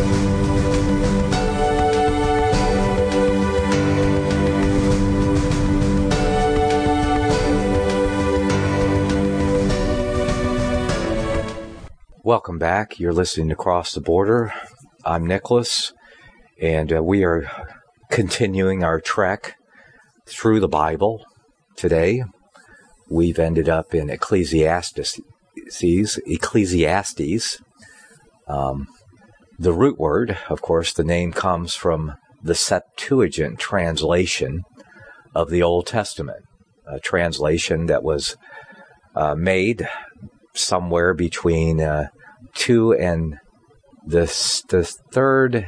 Welcome back. You're listening to Cross the Border. I'm Nicholas, and we are continuing our trek through the Bible. Today, we've ended up in Ecclesiastes. The root word, of course, the name comes from the Septuagint translation of the Old Testament, a translation that was made somewhere between 2 and the 2nd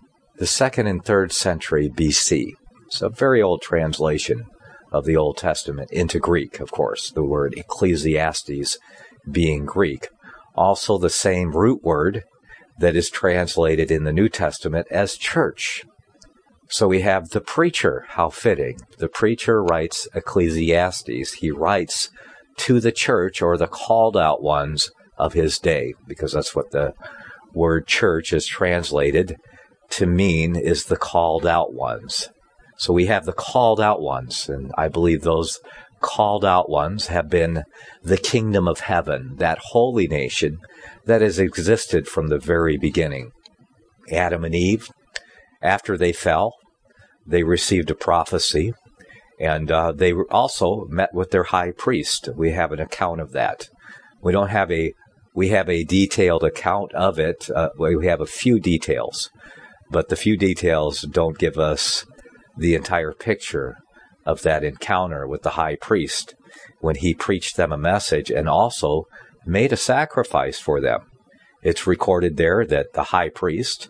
and 3rd century BC. It's a very old translation of the Old Testament into Greek, of course, the word Ecclesiastes being Greek. Also the same root word that is translated in the New Testament as church. So we have the preacher, how fitting. The preacher writes Ecclesiastes. He writes to the church or the called out ones of his day, because that's what the word church is translated to mean, is the called out ones. So we have the called out ones, and I believe those called out ones have been the kingdom of heaven, that holy nation that has existed from the very beginning. Adam and Eve, after they fell, they received a prophecy, and they also met with their high priest. We have an account of that. We have a detailed account of it. We have a few details, but the few details don't give us the entire picture of that encounter with the high priest when he preached them a message and also made a sacrifice for them. It's recorded there that the high priest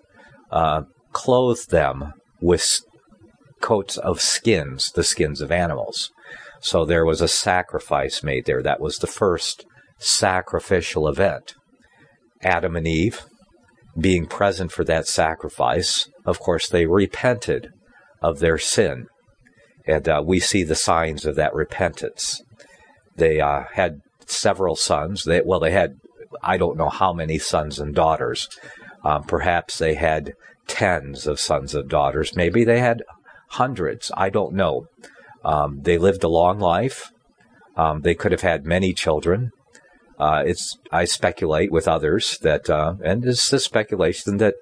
clothed them with coats of skins, the skins of animals. So there was a sacrifice made there. That was the first sacrificial event. Adam and Eve, being present for that sacrifice, of course, they repented of their sin. And we see the signs of that repentance. They had several sons. They had, I don't know how many sons and daughters. Perhaps they had tens of sons and daughters. Maybe they had hundreds. I don't know. They lived a long life. They could have had many children. I speculate with others that, and it's the speculation that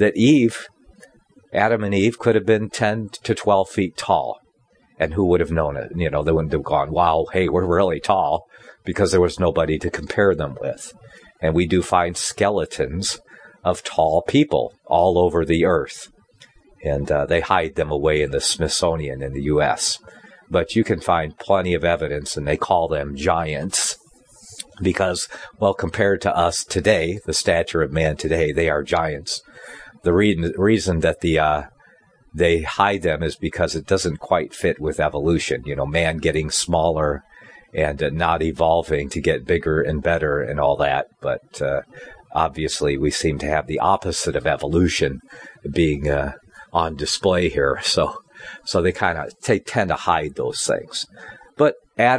Adam and Eve could have been 10 to 12 feet tall. And who would have known it? They wouldn't have gone, wow, hey, we're really tall, because there was nobody to compare them with. And we do find skeletons of tall people all over the earth. And they hide them away in the Smithsonian in the U.S. But you can find plenty of evidence, and they call them giants. Because, well, compared to us today, the stature of man today, they are giants. The reason that they hide them is because it doesn't quite fit with evolution. Man getting smaller and not evolving to get bigger and better and all that. But obviously, we seem to have the opposite of evolution being on display here. So they tend to hide those things. But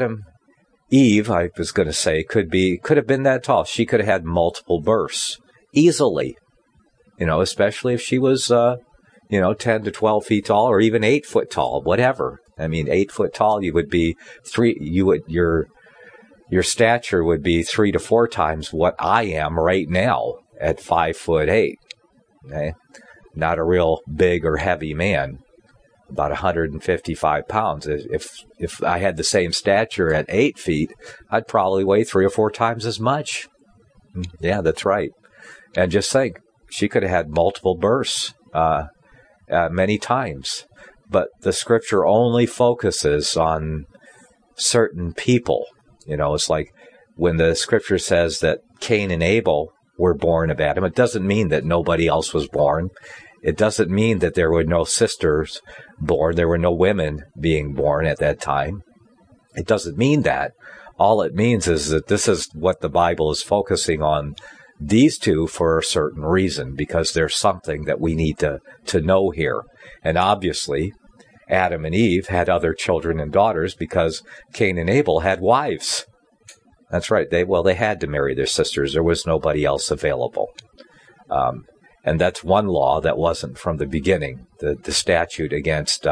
Eve, I was going to say, could have been that tall. She could have had multiple births easily, especially if she was, 10 to 12 feet tall or even 8 foot tall, whatever. I mean, 8 foot tall, you would be your stature would be 3 to 4 times what I am right now at 5'8". Okay? Not a real big or heavy man. About 155 pounds. If I had the same stature at 8 feet, I'd probably weigh 3 or 4 times as much. Yeah, that's right. And just think, she could have had multiple births many times. But the scripture only focuses on certain people. It's like when the scripture says that Cain and Abel were born of Adam, it doesn't mean that nobody else was born. It doesn't mean that there were no sisters born. There were no women being born at that time. It doesn't mean that. All it means is that this is what the Bible is focusing on, these two, for a certain reason, because there's something that we need to know here. And obviously, Adam and Eve had other children and daughters because Cain and Abel had wives. That's right. They had to marry their sisters. There was nobody else available. And that's one law that wasn't from the beginning. The statute against,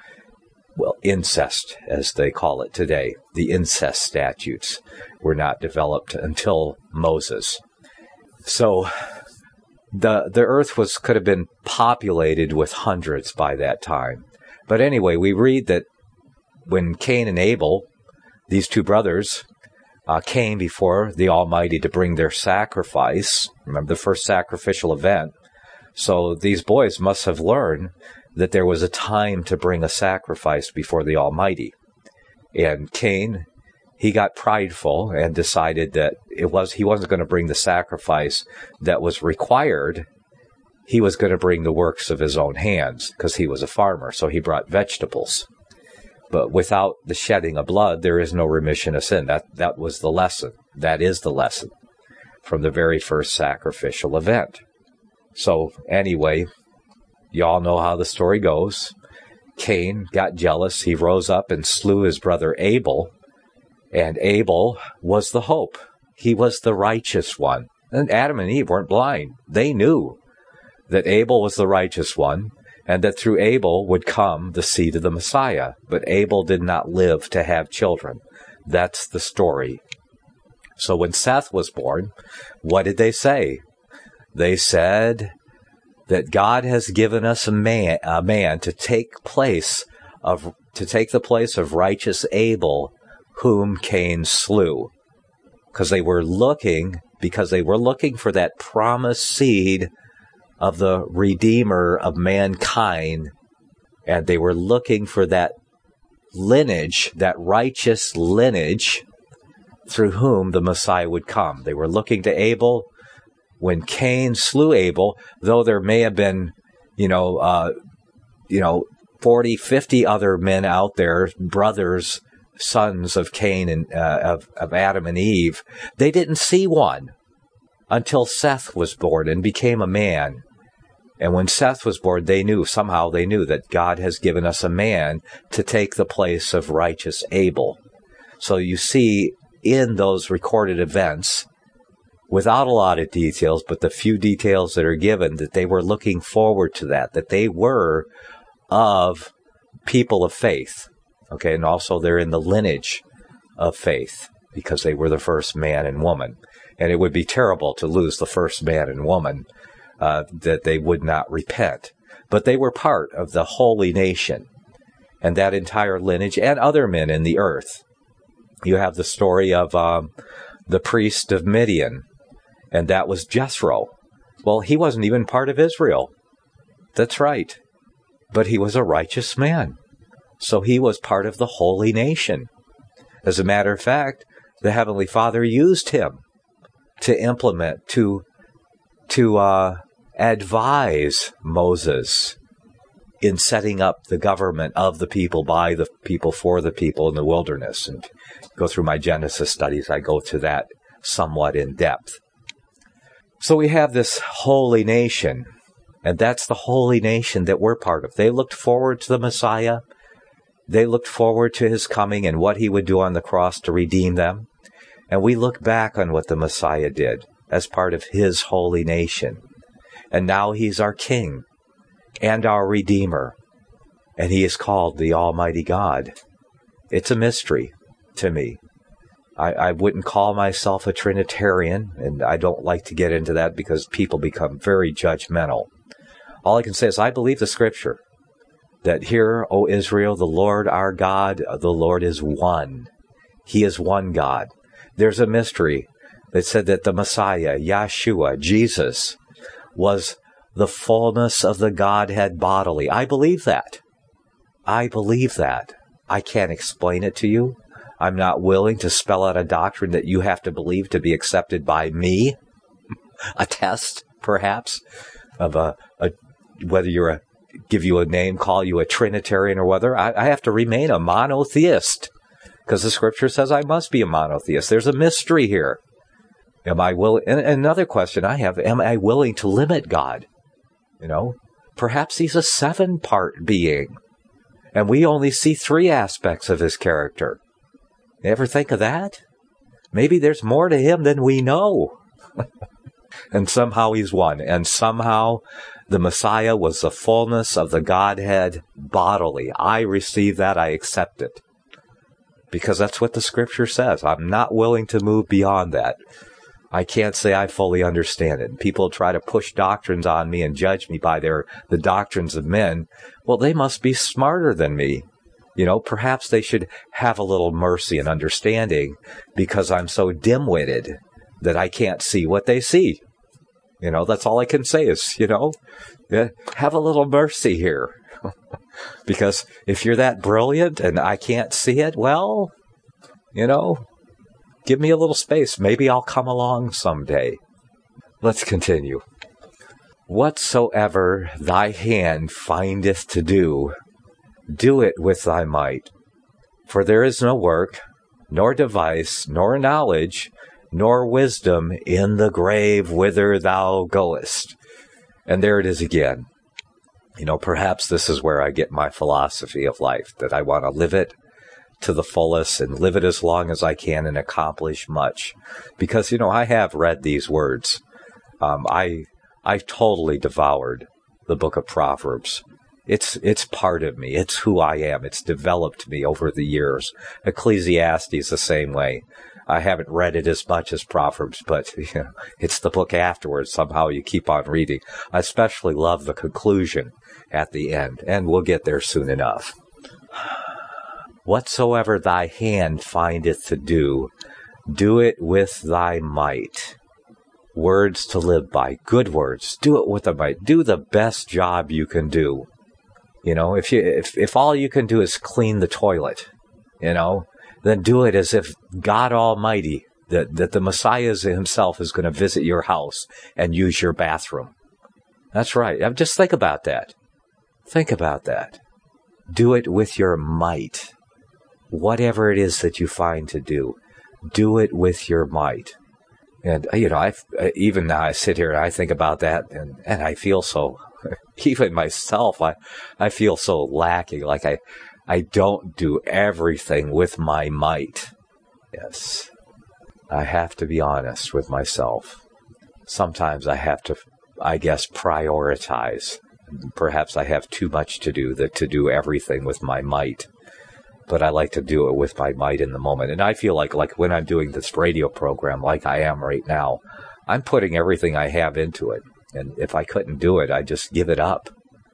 incest, as they call it today. The incest statutes were not developed until Moses. So the earth could have been populated with hundreds by that time. But anyway, we read that when Cain and Abel, these two brothers, came before the Almighty to bring their sacrifice, remember the first sacrificial event, so these boys must have learned that there was a time to bring a sacrifice before the Almighty. And Cain, he got prideful and decided that he wasn't going to bring the sacrifice that was required. He was going to bring the works of his own hands because he was a farmer, so he brought vegetables. But without the shedding of blood, there is no remission of sin. That was the lesson. That is the lesson from the very first sacrificial event. So anyway, you all know how the story goes. Cain got jealous. He rose up and slew his brother Abel. And Abel was the hope. He was the righteous one. And Adam and Eve weren't blind. They knew that Abel was the righteous one, and that through Abel would come the seed of the Messiah. But Abel did not live to have children. That's the story. So when Seth was born, what did they say? They said that God has given us a man to take the place of righteous Abel, whom Cain slew. Because they were looking for that promised seed of the Redeemer of mankind, and they were looking for that lineage, that righteous lineage, through whom the Messiah would come. They were looking to Abel. When Cain slew Abel, though there may have been, 40, 50 other men out there, brothers, sons of Cain and of Adam and Eve, they didn't see one until Seth was born and became a man. And when Seth was born, they knew that God has given us a man to take the place of righteous Abel. So you see in those recorded events, without a lot of details, but the few details that are given, that they were looking forward to that they were of people of faith. Okay, and also they're in the lineage of faith because they were the first man and woman. And it would be terrible to lose the first man and woman, that they would not repent. But they were part of the holy nation and that entire lineage and other men in the earth. You have the story of the priest of Midian, and that was Jethro. Well, he wasn't even part of Israel. That's right. But he was a righteous man. So he was part of the holy nation. As a matter of fact, the Heavenly Father used him to implement, to advise Moses in setting up the government of the people, by the people, for the people in the wilderness. And go through my Genesis studies, I go to that somewhat in depth. So we have this holy nation, and that's the holy nation that we're part of. They looked forward to the Messiah. They looked forward to his coming and what he would do on the cross to redeem them. And we look back on what the Messiah did as part of his holy nation. And now he's our King and our Redeemer. And he is called the Almighty God. It's a mystery to me. I wouldn't call myself a Trinitarian, and I don't like to get into that because people become very judgmental. All I can say is I believe the Scripture, that hear, O Israel, the Lord our God, the Lord is one. He is one God. There's a mystery that said that the Messiah, Yeshua, Jesus, was the fullness of the Godhead bodily. I believe that. I believe that. I can't explain it to you. I'm not willing to spell out a doctrine that you have to believe to be accepted by me. A test, perhaps, of whether you're give you a name, call you a Trinitarian, or whether I have to remain a monotheist, because the Scripture says I must be a monotheist. There's a mystery here. Am I willing? And another question I have: am I willing to limit God? Perhaps he's a 7-part being, and we only see 3 aspects of his character. You ever think of that? Maybe there's more to him than we know. And somehow he's won. And somehow the Messiah was the fullness of the Godhead bodily. I receive that. I accept it. Because that's what the scripture says. I'm not willing to move beyond that. I can't say I fully understand it. People try to push doctrines on me and judge me by the doctrines of men. Well, they must be smarter than me. Perhaps they should have a little mercy and understanding because I'm so dim-witted that I can't see what they see. That's all I can say is, have a little mercy here. Because if you're that brilliant and I can't see it, well, give me a little space. Maybe I'll come along someday. Let's continue. Whatsoever thy hand findeth to do, do it with thy might. For there is no work, nor device, nor knowledge, nor wisdom in the grave whither thou goest. And there it is again. Perhaps this is where I get my philosophy of life, that I want to live it to the fullest and live it as long as I can and accomplish much. Because, I have read these words. I've totally devoured the book of Proverbs. It's part of me. It's who I am. It's developed me over the years. Ecclesiastes the same way. I haven't read it as much as Proverbs, but it's the book afterwards. Somehow you keep on reading. I especially love the conclusion at the end, and we'll get there soon enough. Whatsoever thy hand findeth to do, do it with thy might. Words to live by, good words. Do it with thy might. Do the best job you can do. If all you can do is clean the toilet, then do it as if God Almighty, that the Messiah himself is going to visit your house and use your bathroom. That's right. Just think about that. Think about that. Do it with your might. Whatever it is that you find to do it with your might. And, even now I sit here and I think about that and I feel so, even myself, I feel so lacking, like I don't do everything with my might. Yes. I have to be honest with myself. Sometimes I have to, prioritize. Perhaps I have too much to do to do everything with my might. But I like to do it with my might in the moment. And I feel like when I'm doing this radio program like I am right now, I'm putting everything I have into it. And if I couldn't do it, I just give it up.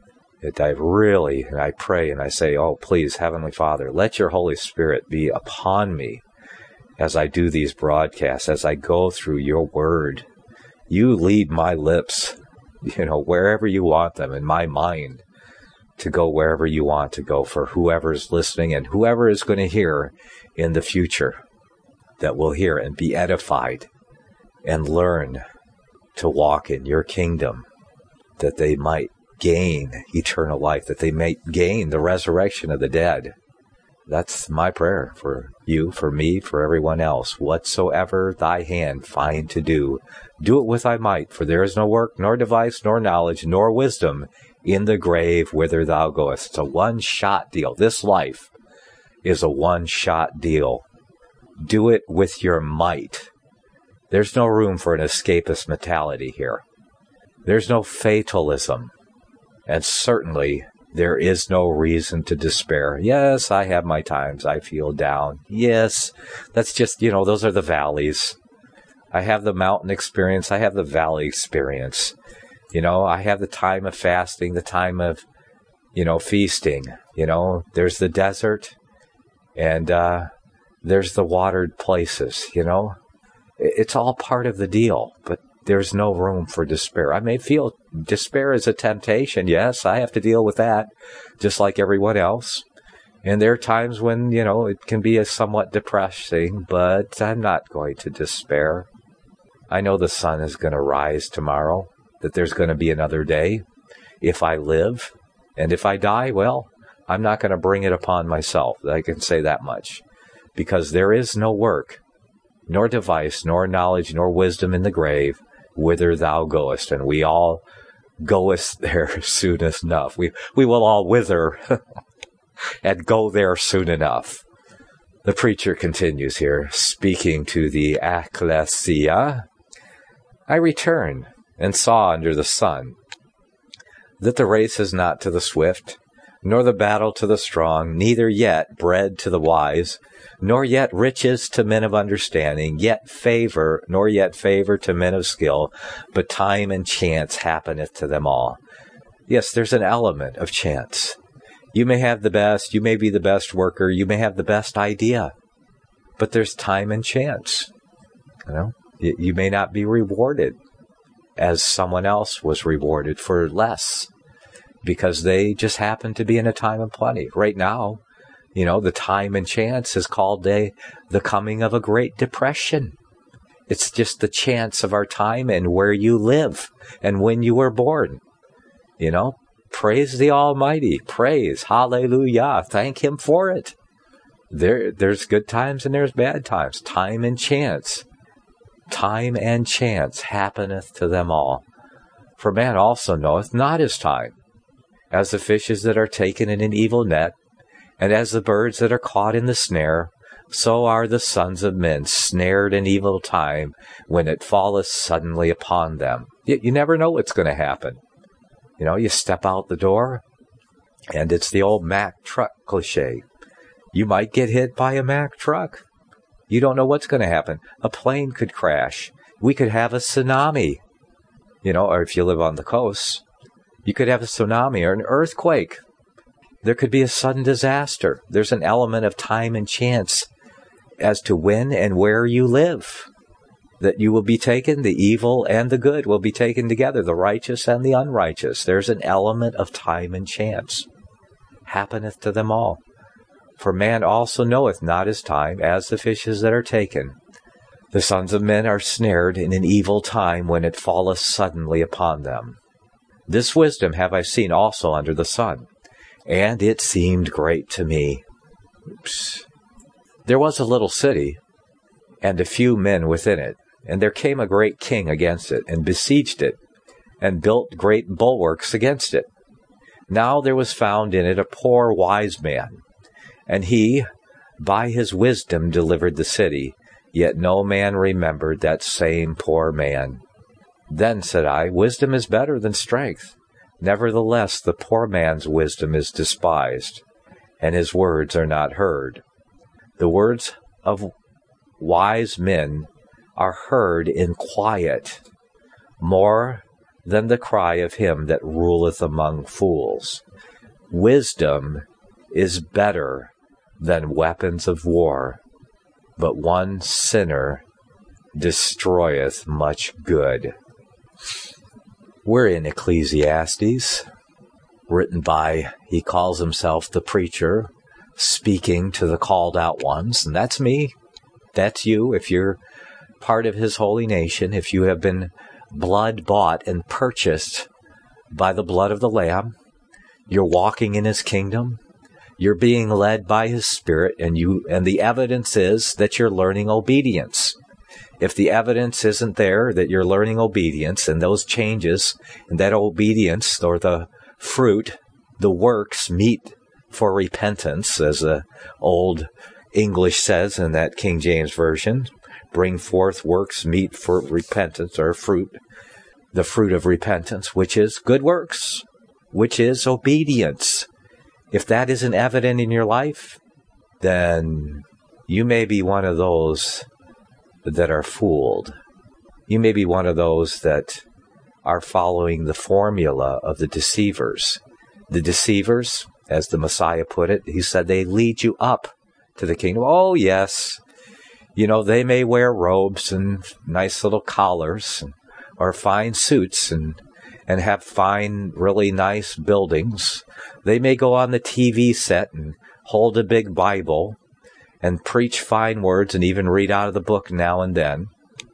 I pray and I say, oh, please, Heavenly Father, let your Holy Spirit be upon me as I do these broadcasts, as I go through your word. You lead my lips, wherever you want them, in my mind, to go wherever you want to go for whoever's listening and whoever is going to hear in the future, that will hear and be edified and learn to walk in your kingdom, that they might gain eternal life, that they may gain the resurrection of the dead. That's my prayer for you, for me, for everyone else. Whatsoever thy hand find to do it with thy might, for there is no work, nor device, nor knowledge, nor wisdom in the grave whither thou goest. It's a one-shot deal. This life is a one-shot deal. Do it with your might. There's no room for an escapist mentality here. There's no fatalism. And certainly, there is no reason to despair. Yes, I have my times. I feel down. Yes, that's just, those are the valleys. I have the mountain experience. I have the valley experience. I have the time of fasting, the time of, feasting. There's the desert and there's the watered places, It's all part of the deal, but there's no room for despair. I may feel despair is a temptation. Yes, I have to deal with that, just like everyone else. And there are times when, it can be a somewhat depressing, but I'm not going to despair. I know the sun is going to rise tomorrow, that there's going to be another day. If I live, and if I die, well, I'm not going to bring it upon myself. I can say that much. Because there is no work, nor device, nor knowledge, nor wisdom in the grave, whither thou goest. And we all goest there soon enough. We will all wither and go there soon enough. The preacher continues here, speaking to the ecclesia. I returned and saw under the sun that the race is not to the swift, nor the battle to the strong, neither yet bread to the wise, nor yet riches to men of understanding, nor yet favor to men of skill, but time and chance happeneth to them all. Yes, there's an element of chance. You may have the best, you may be the best worker, you may have the best idea, but there's time and chance. You may not be rewarded as someone else was rewarded for less, because they just happen to be in a time of plenty. Right now, the time and chance is called the coming of a Great Depression. It's just the chance of our time and where you live and when you were born. Praise the Almighty. Praise. Hallelujah. Thank Him for it. There's good times and there's bad times. Time and chance. Time and chance happeneth to them all. For man also knoweth not his time. As the fishes that are taken in an evil net, and as the birds that are caught in the snare, so are the sons of men snared in evil time when it falleth suddenly upon them. You never know what's going to happen. You step out the door, and it's the old Mack truck cliche. You might get hit by a Mack truck. You don't know what's going to happen. A plane could crash. We could have a tsunami. Or if you live on the coast, you could have a tsunami or an earthquake. There could be a sudden disaster. There's an element of time and chance as to when and where you live. That you will be taken, the evil and the good will be taken together, the righteous and the unrighteous. There's an element of time and chance. Happeneth to them all. For man also knoweth not his time, as the fishes that are taken. The sons of men are snared in an evil time when it falleth suddenly upon them. This wisdom have I seen also under the sun, and it seemed great to me. There was a little city, and a few men within it. And there came a great king against it, and besieged it, and built great bulwarks against it. Now there was found in it a poor wise man, and he, by his wisdom, delivered the city, yet no man remembered that same poor man. Then said I, wisdom is better than strength. Nevertheless, the poor man's wisdom is despised, and his words are not heard. The words of wise men are heard in quiet, more than the cry of him that ruleth among fools. Wisdom is better than weapons of war, but one sinner destroyeth much good. We're in Ecclesiastes, written by, he calls himself the preacher, speaking to the called out ones, and that's me, that's you, if you're part of his holy nation, if you have been blood bought and purchased by the blood of the Lamb, you're walking in his kingdom, you're being led by his Spirit, and the evidence is that you're learning obedience. If the evidence isn't there that you're learning obedience, and those changes and that obedience, or the fruit, the works meet for repentance, as the old English says in that King James Version, bring forth works meet for repentance, or fruit, the fruit of repentance, which is good works, which is obedience. If that isn't evident in your life, then you may be one of those that are fooled. You may be one of those that are following the formula of the deceivers. The deceivers, as the Messiah put it, he said they lead you up to the kingdom. Oh, yes. They may wear robes and nice little collars or fine suits and have fine, really nice buildings. They may go on the TV set and hold a big Bible and preach fine words and even read out of the book now and then.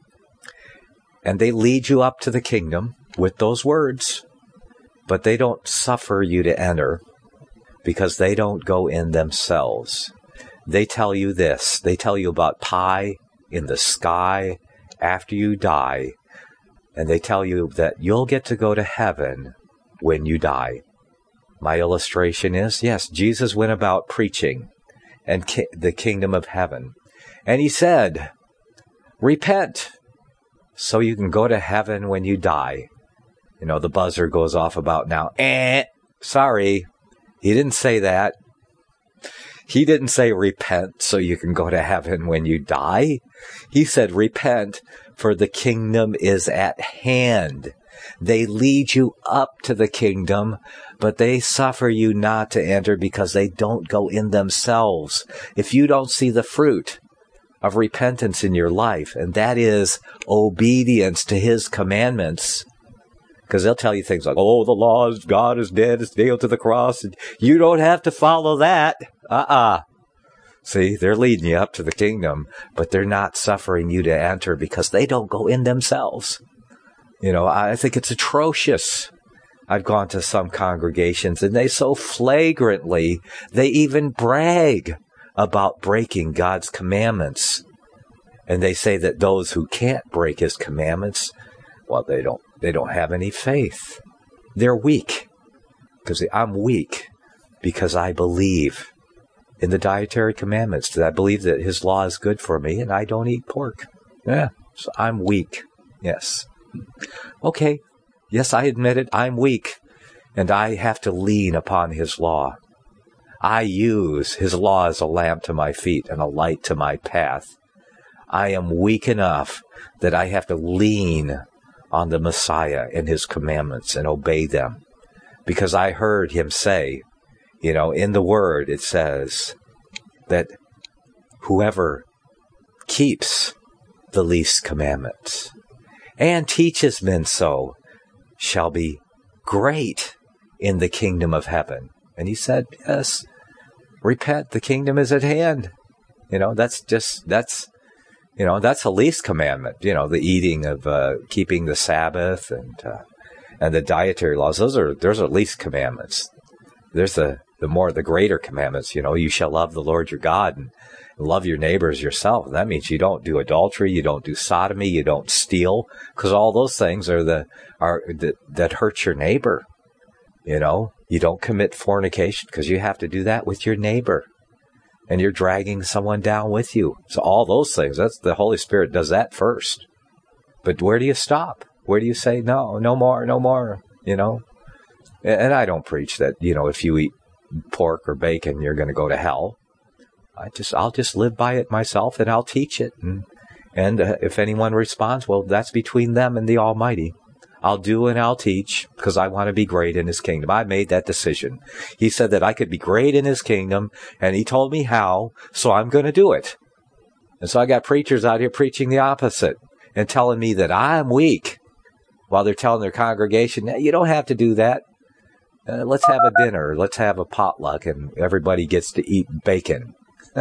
And they lead you up to the kingdom with those words, but they don't suffer you to enter because they don't go in themselves. They tell you this. They tell you about pie in the sky after you die. And they tell you that you'll get to go to heaven when you die. My illustration is, yes, Jesus went about preaching the kingdom of heaven. And he said, repent, so you can go to heaven when you die. You know, the buzzer goes off about now. Sorry, he didn't say that. He didn't say repent so you can go to heaven when you die. He said repent, for the kingdom is at hand. They lead you up to the kingdom, but they suffer you not to enter because they don't go in themselves. If you don't see the fruit of repentance in your life, and that is obedience to his commandments, because they'll tell you things like, oh, the law of God is dead, it's nailed to the cross, and you don't have to follow that. See, they're leading you up to the kingdom, but they're not suffering you to enter because they don't go in themselves. You know, I think it's atrocious. I've gone to some congregations, and they so flagrantly, they even brag about breaking God's commandments. And they say that those who can't break his commandments, well, they don't have any faith. They're weak. Because I'm weak because I believe in the dietary commandments. I believe that his law is good for me, and I don't eat pork. Yeah, so I'm weak. Yes. Okay. Yes, I admit it. I'm weak, and I have to lean upon his law. I use his law as a lamp to my feet and a light to my path. I am weak enough that I have to lean on the Messiah and his commandments and obey them. Because I heard him say, you know, in the Word it says that whoever keeps the least commandments and teaches men so shall be great in the kingdom of heaven. And he said, yes, repent, the kingdom is at hand. You know, that's the least commandment, you know, the eating of, keeping the Sabbath and the dietary laws. Those are least commandments. There's the greater commandments, you know, you shall love the Lord your God and love your neighbors yourself. That means you don't do adultery, you don't do sodomy, you don't steal, because all those things that hurt your neighbor. You know, you don't commit fornication because you have to do that with your neighbor. And you're dragging someone down with you. So all those things, that's the Holy Spirit does that first. But where do you stop? Where do you say, no more, you know? And I don't preach that, you know, if you eat pork or bacon, you're going to go to hell. I'll just live by it myself, and I'll teach it. And if anyone responds, well, that's between them and the Almighty. I'll do and I'll teach because I want to be great in his kingdom. I made that decision. He said that I could be great in his kingdom, and he told me how, so I'm going to do it. And so I got preachers out here preaching the opposite and telling me that I'm weak while they're telling their congregation, you don't have to do that. Let's have a dinner. Let's have a potluck, and everybody gets to eat bacon.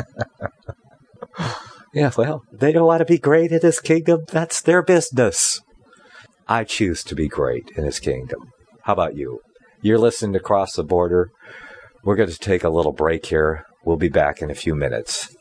Yeah, well, they don't want to be great in his kingdom. That's their business. I choose to be great in his kingdom. How about you? You're listening to Cross the Border. We're going to take a little break here. We'll be back in a few minutes.